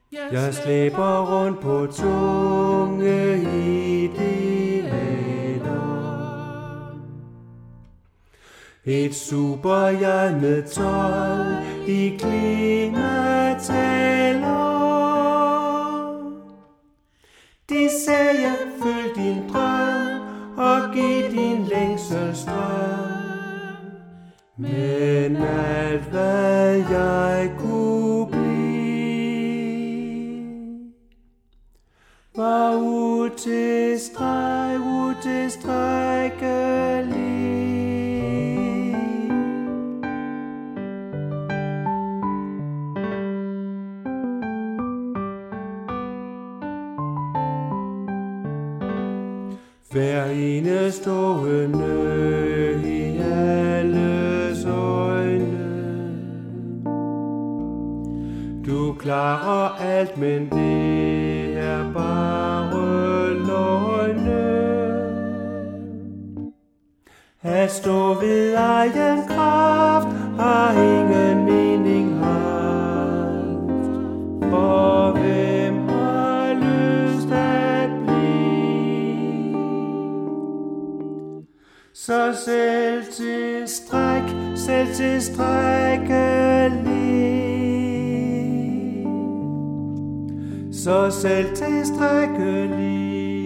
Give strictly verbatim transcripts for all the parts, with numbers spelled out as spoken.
Jeg slæber rundt på tunge idealer. Et superjern med tolv i klimataler. De sagde, følg din drøm og giv din længsel strøm. Men alt hvad jeg kunne blive, var utilstræk, utilstrækkelig. Hver enestående i alles øjne. Du klarer alt, men det er bare løgne. At stå ved egen kraft har ingen mening haft. For hvem har lyst at blive så selvtilstræk, selvtilstrækkelig. Så selvtilstrækkelig.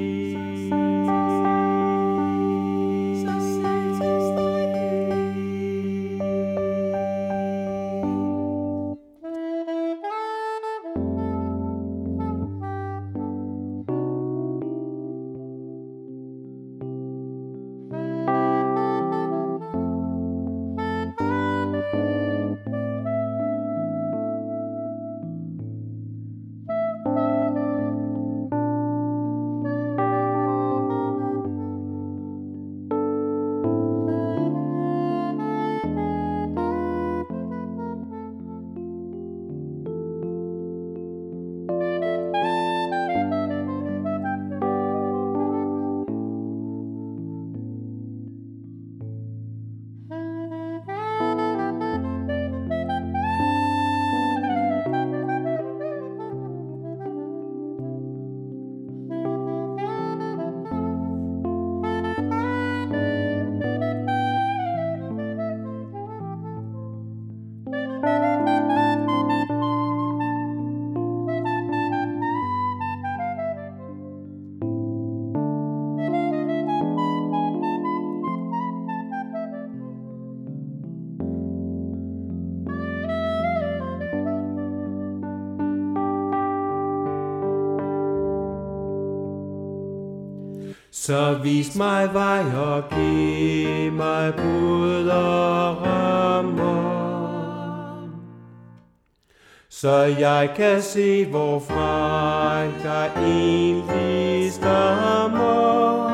Så vis mig vej og giv mig bud og rammer, så jeg kan se, hvorfra jeg egentlig stammer.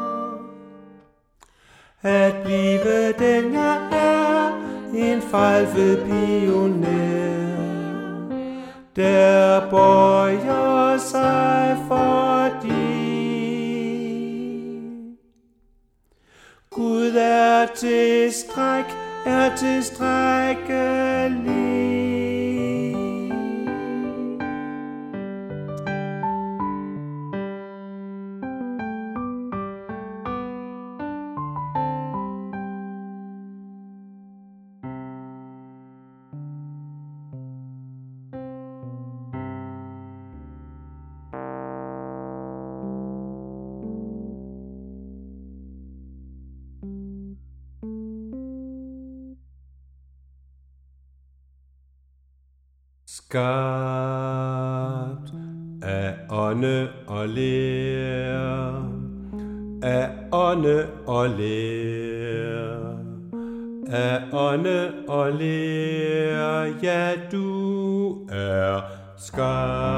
At blive den jeg er, en fejlfed pioner, der bøjer sig fordi Gud er tilstræk, er tilstrækkelig. Skabt af ånde og ler, af ånde og ler, af ånde og ler, ja du er skabt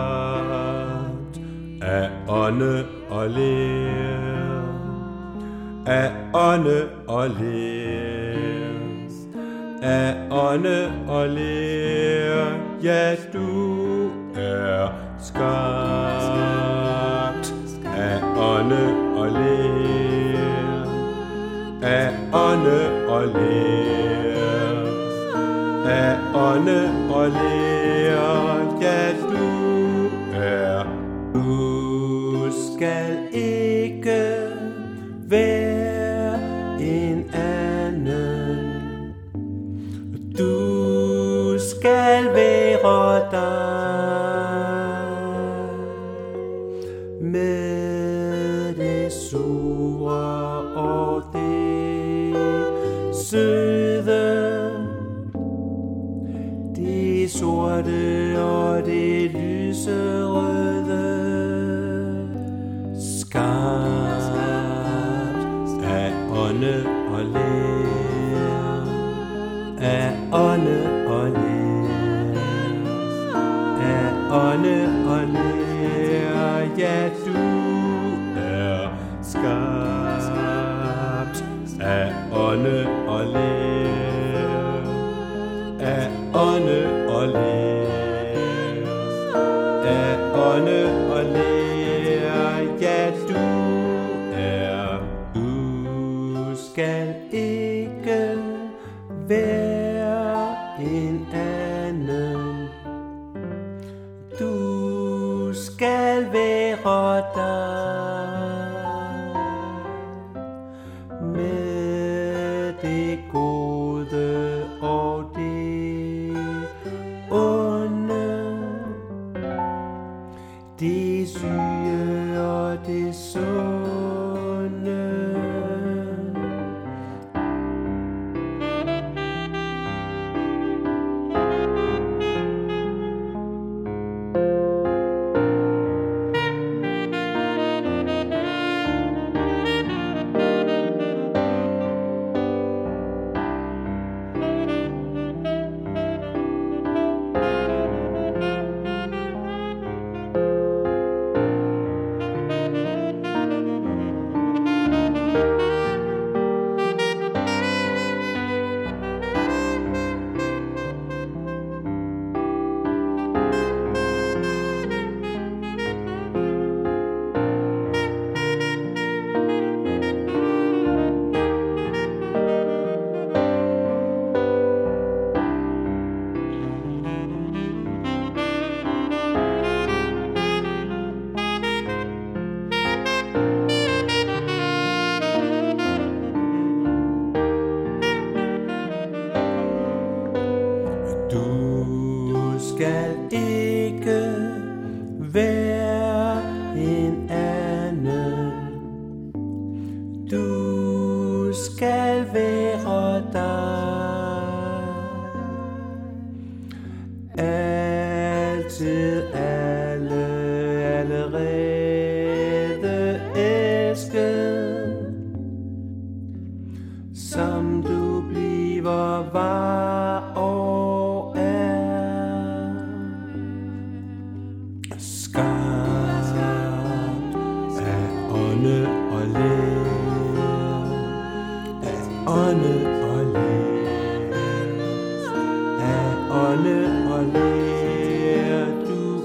af ånde og ler, af ånde og ler, af ånde og ler, ja du er skabt af ånde og ler, af ånde og ler, af ånde og ler, ja du Du skal ikke være en anden. Du skal være dig med det sure og det søde, det sorte og det lyserøde, skabt af ånde og lær, af ånde og lær, af ånde og lær. Ja, du er skabt af ånde og lær, af ånde og lær, af ånde og lær. Ja, du er. Du skal ikke være en anden. Du skal være dig med det gode og det onde, det syge og det sunde. Du skal ikke være en anden. Du skal være dig. Altid alle allerede elsket, som du bliver var og er. Skabt af ånde og lær, af ånde og lær, af ånde og lær. Du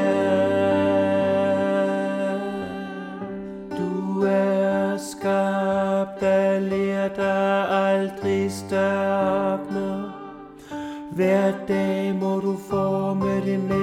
er, du er skabt af lær, der aldrig størkner. Hver dag må du forme det med